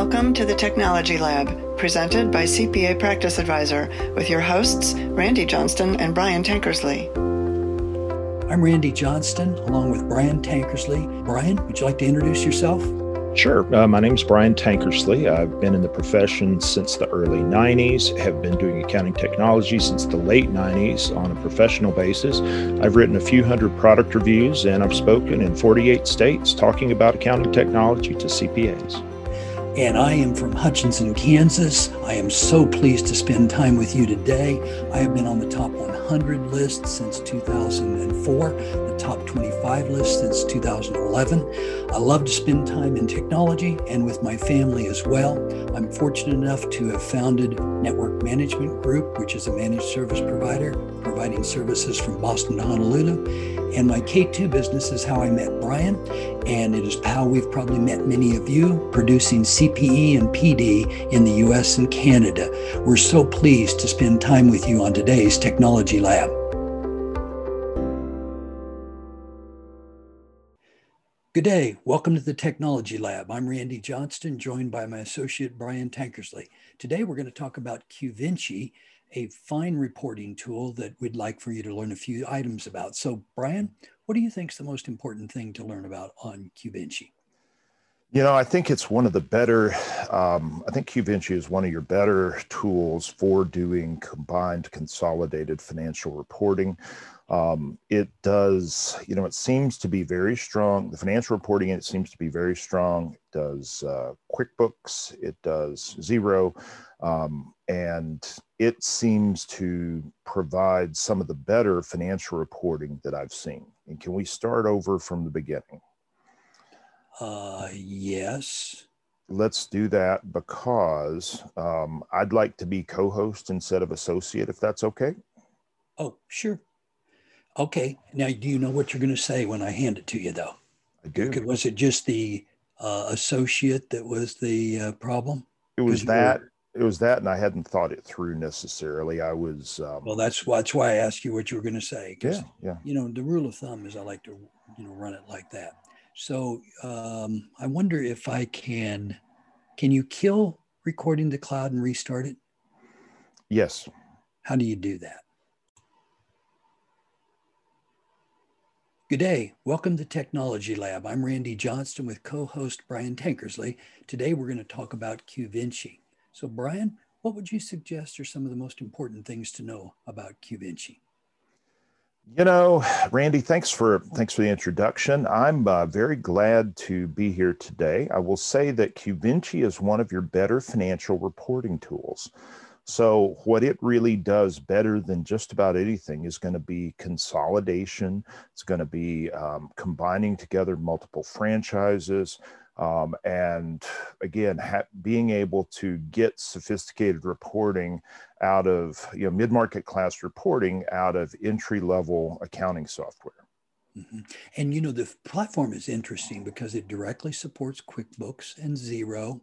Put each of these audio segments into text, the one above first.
Welcome to the Technology Lab, presented by CPA Practice Advisor, with your hosts, Randy Johnston and Brian Tankersley. I'm Randy Johnston, along with Brian Tankersley. Brian, would you like to introduce yourself? Sure. My name is Brian Tankersley. I've been in the profession since the early 90s, have been doing accounting technology since the late 90s on a professional basis. I've written a few hundred product reviews, and I've spoken in 48 states talking about accounting technology to CPAs. And I am from Hutchinson, Kansas. I am so pleased to spend time with you today. I have been on the top 100 list since 2004, the top 25 list since 2011. I love to spend time in technology and with my family as well. I'm fortunate enough to have founded Network Management Group, which is a managed service provider, providing services from Boston to Honolulu. And my K2 business is how I met Brian, and it is how we've probably met many of you, producing CPE and PD in the US and Canada. We're so pleased to spend time with you on today's Technology Lab. Good day. Welcome to the Technology Lab. I'm Randy Johnston, joined by my associate Brian Tankersley. Today we're going to talk about QVinci, a fine reporting tool that we'd like for you to learn a few items about. So Brian, what do you think is the most important thing to learn about on QVinci? You know, I think it's one of the better, I think QVinci is one of your better tools for doing combined consolidated financial reporting. It does, you know, it seems to be very strong. The financial reporting, it seems to be very strong. It does QuickBooks, it does Xero, and it seems to provide some of the better financial reporting that I've seen. And can we start over from the beginning? Yes. Let's do that, because I'd like to be co-host instead of associate, if that's okay. Oh, sure. Okay. Now, do you know what you're going to say when I hand it to you, though? I do. Was it just the associate that was the problem? It was that. It was that, and I hadn't thought it through necessarily. I was. Well, that's why I asked you what you were going to say. Yeah. You know, the rule of thumb is I like to, run it like that. So I wonder if I can you kill recording the cloud and restart it? Yes. How do you do that? Good day. Welcome to Technology Lab. I'm Randy Johnston with co-host Brian Tankersley. Today we're going to talk about QVinci. So Brian, what would you suggest are some of the most important things to know about QVinci? You know, Randy, thanks for the introduction. I'm very glad to be here today. I will say that QVinci is one of your better financial reporting tools. So what it really does better than just about anything is going to be consolidation. It's going to be combining together multiple franchises. And again, being able to get sophisticated reporting out of, mid-market class reporting out of entry-level accounting software. Mm-hmm. And, the platform is interesting because it directly supports QuickBooks and Xero,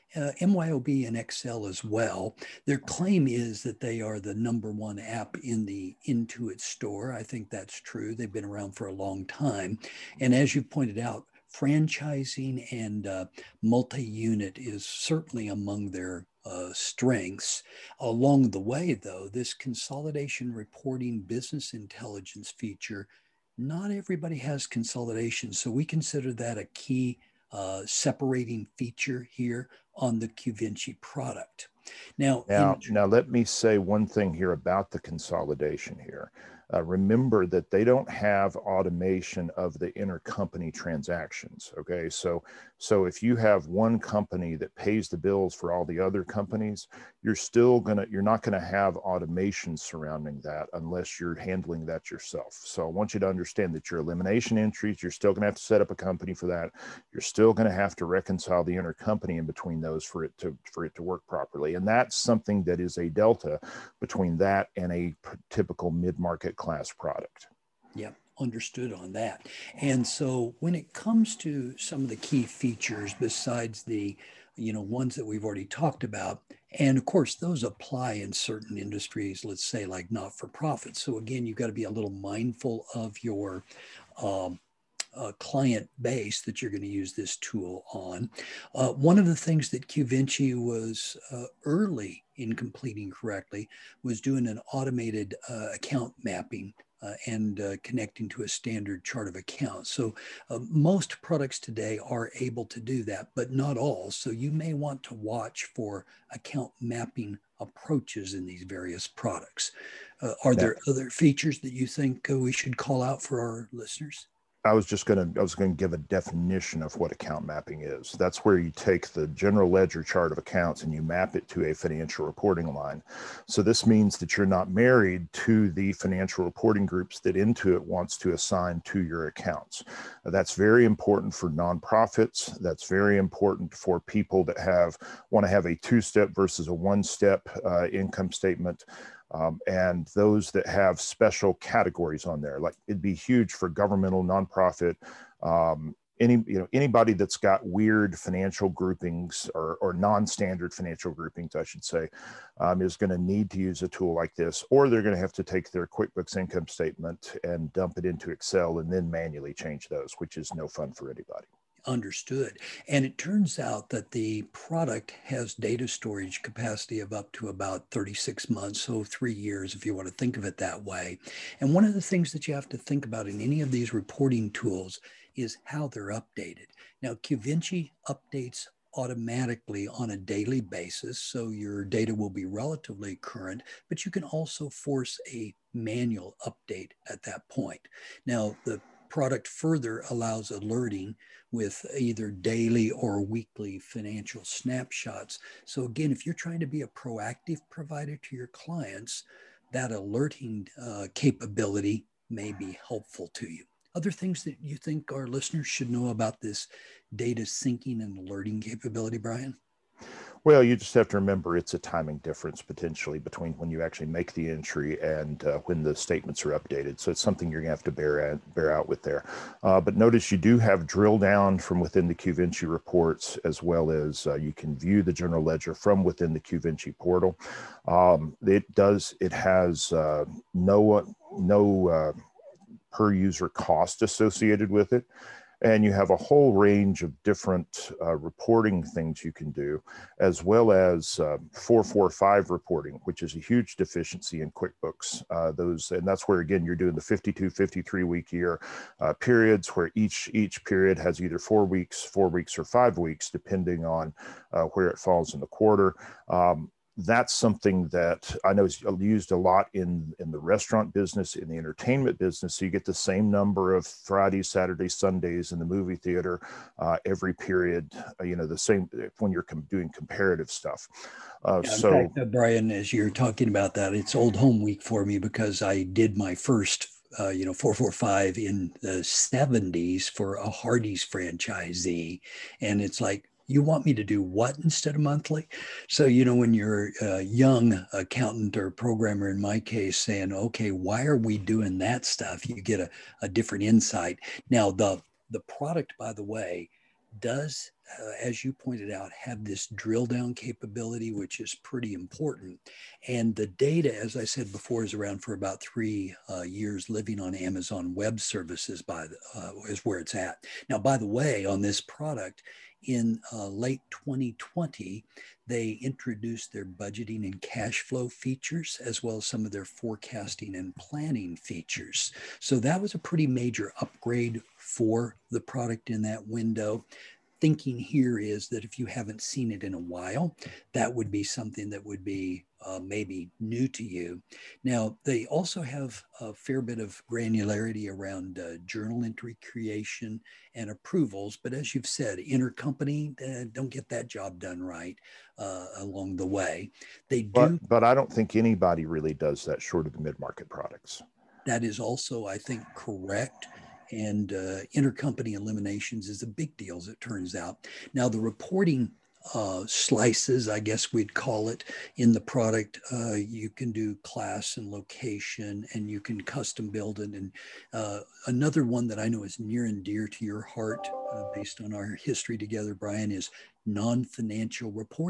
MYOB and Excel as well. Their claim is that they are the #1 app in the Intuit store. I think that's true. They've been around for a long time. And as you pointed out, franchising and multi-unit is certainly among their strengths. Along the way, though, this consolidation reporting business intelligence feature, not everybody has consolidation. So we consider that a key separating feature here on the QVinci product. Now, let me say one thing here about the consolidation here. Remember that they don't have automation of the intercompany transactions. Okay, so if you have one company that pays the bills for all the other companies, you're not gonna have automation surrounding that unless you're handling that yourself. So I want you to understand that your elimination entries, you're still gonna have to set up a company for that. You're still gonna have to reconcile the intercompany in between those for it to work properly. And that's something that is a delta between that and a typical mid-market class product. Yeah, understood on that. And so when it comes to some of the key features besides the ones that we've already talked about, and of course those apply in certain industries, let's say like not-for-profit. So again, you've got to be a little mindful of your client base that you're going to use this tool on. One of the things that QVinci was early in completing correctly was doing an automated account mapping and connecting to a standard chart of accounts. So most products today are able to do that, but not all. So you may want to watch for account mapping approaches in these various products. Are there other features that you think we should call out for our listeners? I was going to give a definition of what account mapping is. That's where you take the general ledger chart of accounts and you map it to a financial reporting line. So this means that you're not married to the financial reporting groups that Intuit wants to assign to your accounts. That's very important for nonprofits. That's very important for people that want to have a two-step versus a one-step income statement. And those that have special categories on there, like it'd be huge for governmental, nonprofit, anybody that's got weird financial groupings or non-standard financial groupings, I should say, is going to need to use a tool like this, or they're going to have to take their QuickBooks income statement and dump it into Excel and then manually change those, which is no fun for anybody. Understood. And it turns out that the product has data storage capacity of up to about 36 months, so 3 years if you want to think of it that way. And one of the things that you have to think about in any of these reporting tools is how they're updated. Now, QVinci updates automatically on a daily basis, so your data will be relatively current, but you can also force a manual update at that point. Now, the product further allows alerting with either daily or weekly financial snapshots. So again, if you're trying to be a proactive provider to your clients, that alerting capability may be helpful to you. Other things that you think our listeners should know about this data syncing and alerting capability, Brian? Well, you just have to remember it's a timing difference potentially between when you actually make the entry and when the statements are updated. So it's something you're going to have to bear out with there. But notice you do have drill down from within the QVinci reports, as well as you can view the general ledger from within the QVinci portal. It has no per user cost associated with it. And you have a whole range of different reporting things you can do, as well as 445 reporting, which is a huge deficiency in QuickBooks. And that's where, again, you're doing the 52, 53 week year periods, where each period has either 4 weeks, or 5 weeks, depending on where it falls in the quarter. That's something that I know is used a lot in the restaurant business, in the entertainment business. So you get the same number of Fridays, Saturdays, Sundays in the movie theater every period, the same when you're doing comparative stuff. In fact, Brian, as you're talking about that, it's Old Home Week for me because I did my first 445 in the 70s for a Hardee's franchisee. And it's like, you want me to do what instead of monthly? So, when you're a young accountant or programmer, in my case, saying, okay, why are we doing that stuff? You get a different insight. Now, the product, by the way, does, as you pointed out, have this drill down capability, which is pretty important. And the data, as I said before, is around for about 3 years, living on Amazon Web Services is where it's at. Now, by the way, on this product, in late 2020, they introduced their budgeting and cash flow features, as well as some of their forecasting and planning features. So that was a pretty major upgrade for the product in that window. Thinking here is that if you haven't seen it in a while, that would be something that would be maybe new to you. Now, they also have a fair bit of granularity around journal entry creation and approvals. But as you've said, intercompany don't get that job done right along the way. They do. But I don't think anybody really does that short of the mid-market products. That is also, I think, correct. And intercompany eliminations is a big deal, as it turns out. Now, the reporting slices, I guess we'd call it, in the product, you can do class and location, and you can custom build it. And another one that I know is near and dear to your heart, based on our history together, Brian, is non-financial reporting.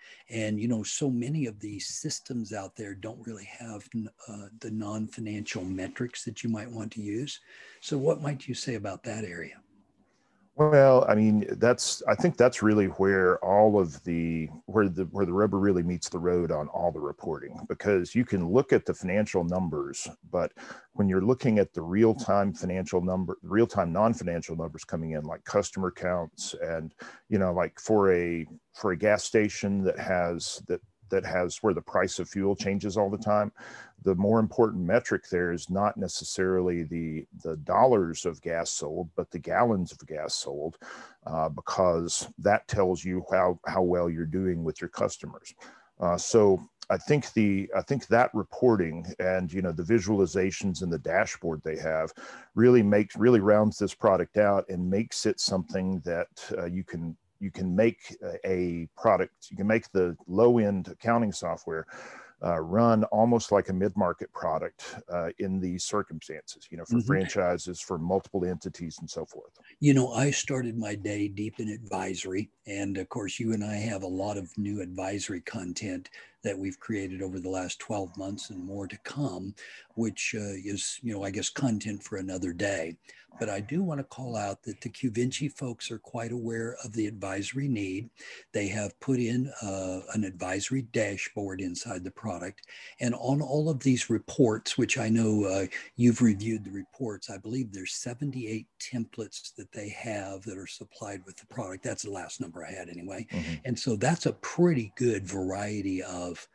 And, you know, so many of these systems out there don't really have the non-financial metrics that you might want to use. So what might you say about that area? Well, I mean, I think that's really where all of where the rubber really meets the road on all the reporting, because you can look at the financial numbers, but when you're looking at the real-time real-time non-financial numbers coming in, like customer counts, and, you know, like for a gas station that has where the price of fuel changes all the time, the more important metric there is not necessarily the dollars of gas sold, but the gallons of gas sold, because that tells you how well you're doing with your customers. So I think that reporting and, you know, the visualizations and the dashboard they have really rounds this product out and makes it something that you can make a product. You can make the low-end accounting software run almost like a mid-market product in these circumstances, you know, for franchises, for multiple entities and so forth. You know, I started my day deep in advisory. And of course, you and I have a lot of new advisory content that we've created over the last 12 months and more to come, which is, you know, I guess content for another day. But I do want to call out that the Qvinci folks are quite aware of the advisory need. They have put in an advisory dashboard inside the product. And on all of these reports, which I know you've reviewed the reports, I believe there's 78 templates that they have that are supplied with the product. That's the last number I had anyway. And so that's a pretty good variety of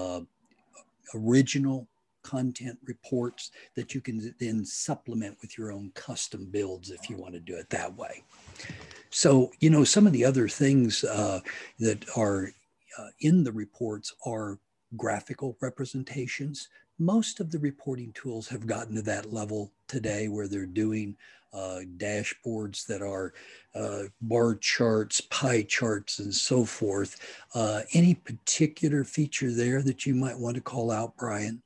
original content reports that you can then supplement with your own custom builds if you want to do it that way. So, you know, some of the other things that are in the reports are graphical representations. Most of the reporting tools have gotten to that level today where they're doing dashboards that are bar charts, pie charts, and so forth. Any particular feature there that you might want to call out, Brian?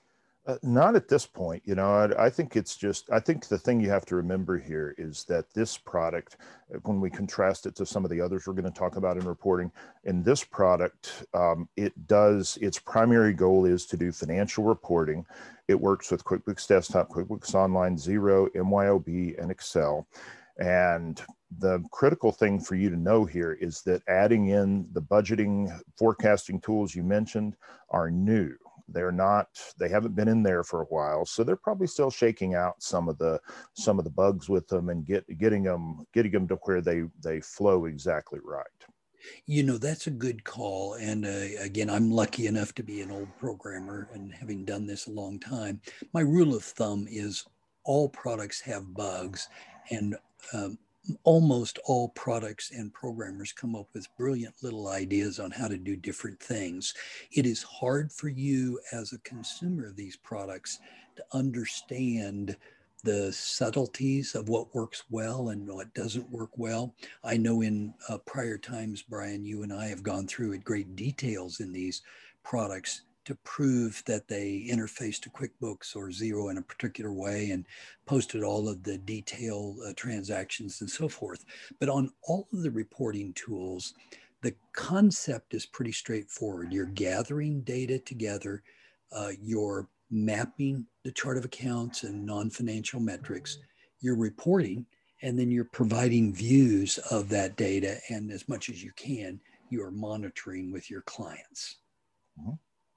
Not at this point. You know, I think I think the thing you have to remember here is that this product, when we contrast it to some of the others we're going to talk about in reporting, in this product, its primary goal is to do financial reporting. It works with QuickBooks Desktop, QuickBooks Online, Xero, MYOB, and Excel. And the critical thing for you to know here is that adding in the budgeting, forecasting tools you mentioned are new. They haven't been in there for a while, so they're probably still shaking out some of the bugs with them and getting them to where they flow exactly right. You know, that's a good call. And again, I'm lucky enough to be an old programmer and having done this a long time. My rule of thumb is all products have bugs, and almost all products and programmers come up with brilliant little ideas on how to do different things. It is hard for you as a consumer of these products to understand the subtleties of what works well and what doesn't work well. I know in prior times, Brian, you and I have gone through at great details in these products to prove that they interface to QuickBooks or Xero in a particular way and posted all of the detailed transactions and so forth. But on all of the reporting tools, the concept is pretty straightforward. You're gathering data together, you're mapping the chart of accounts and non-financial metrics, you're reporting, and then you're providing views of that data. And as much as you can, you are monitoring with your clients. Mm-hmm.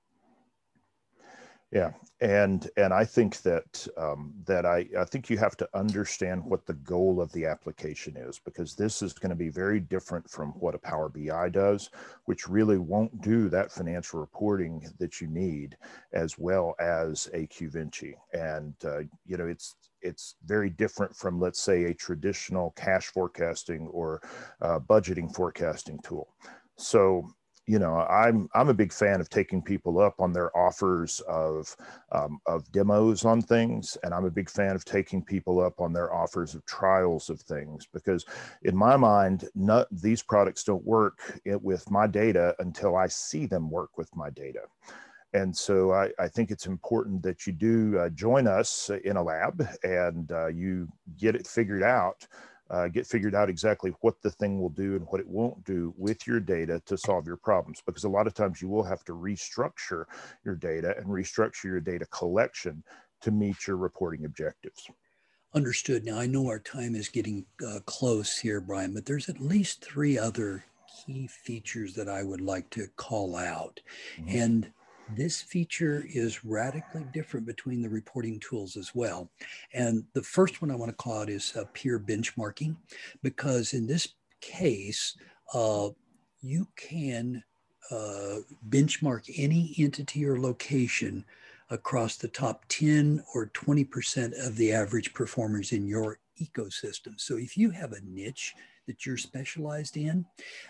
Yeah, and I think that I think you have to understand what the goal of the application is, because this is going to be very different from what a Power BI does, which really won't do that financial reporting that you need as well as a Qvinci. And you know, it's very different from, let's say, a traditional cash forecasting or budgeting forecasting tool. So, you know, I'm a big fan of taking people up on their offers of demos on things, and I'm a big fan of taking people up on their offers of trials of things, because in my mind, these products don't work with my data until I see them work with my data. And so I think it's important that you do join us in a lab and you get it figured out get figured out exactly what the thing will do and what it won't do with your data to solve your problems. Because a lot of times you will have to restructure your data and restructure your data collection to meet your reporting objectives. Understood. Now, I know our time is getting close here, Brian, but there's at least 3 other key features that I would like to call out. Mm-hmm. And this feature is radically different between the reporting tools as well. And the first one I want to call out is peer benchmarking, because in this case, you can benchmark any entity or location across the top 10 or 20% of the average performers in your ecosystem. So if you have a niche that you're specialized in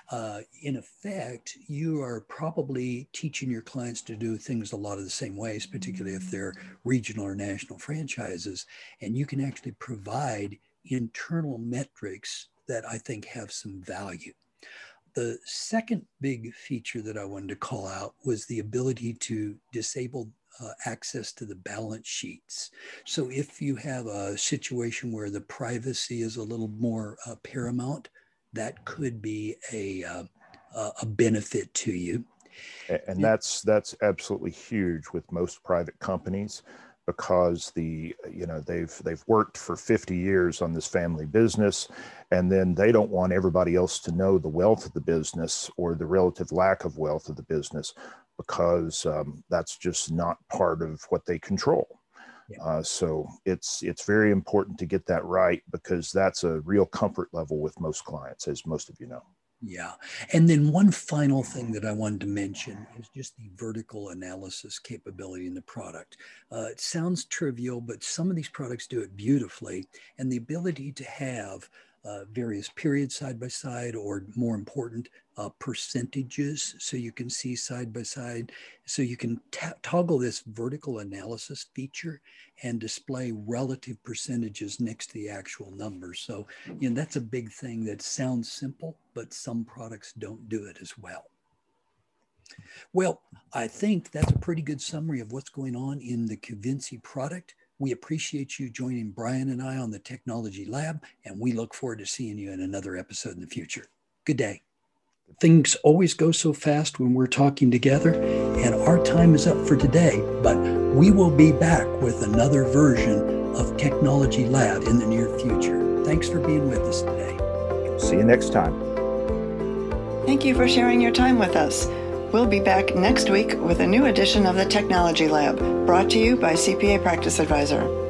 effect, you are probably teaching your clients to do things a lot of the same ways, particularly if they're regional or national franchises. And you can actually provide internal metrics that I think have some value. The second big feature that I wanted to call out was the ability to disable access to the balance sheets. So if you have a situation where the privacy is a little more paramount, that could be a benefit to you. And that's absolutely huge with most private companies, because they've worked for 50 years on this family business, and then they don't want everybody else to know the wealth of the business or the relative lack of wealth of the business, because that's just not part of what they control. Yeah. So it's very important to get that right, because that's a real comfort level with most clients, as most of you know. Yeah. And then one final thing that I wanted to mention is just the vertical analysis capability in the product. It sounds trivial, but some of these products do it beautifully. And the ability to have various periods side by side, or more important, percentages, so you can see side by side. So you can toggle this vertical analysis feature and display relative percentages next to the actual numbers. So, that's a big thing that sounds simple, but some products don't do it as well. Well, I think that's a pretty good summary of what's going on in the Cuvensy product. We appreciate you joining Brian and I on the Technology Lab, and we look forward to seeing you in another episode in the future. Good day. Things always go so fast when we're talking together, and our time is up for today, but we will be back with another version of Technology Lab in the near future. Thanks for being with us today. See you next time. Thank you for sharing your time with us. We'll be back next week with a new edition of the Technology Lab, brought to you by CPA Practice Advisor.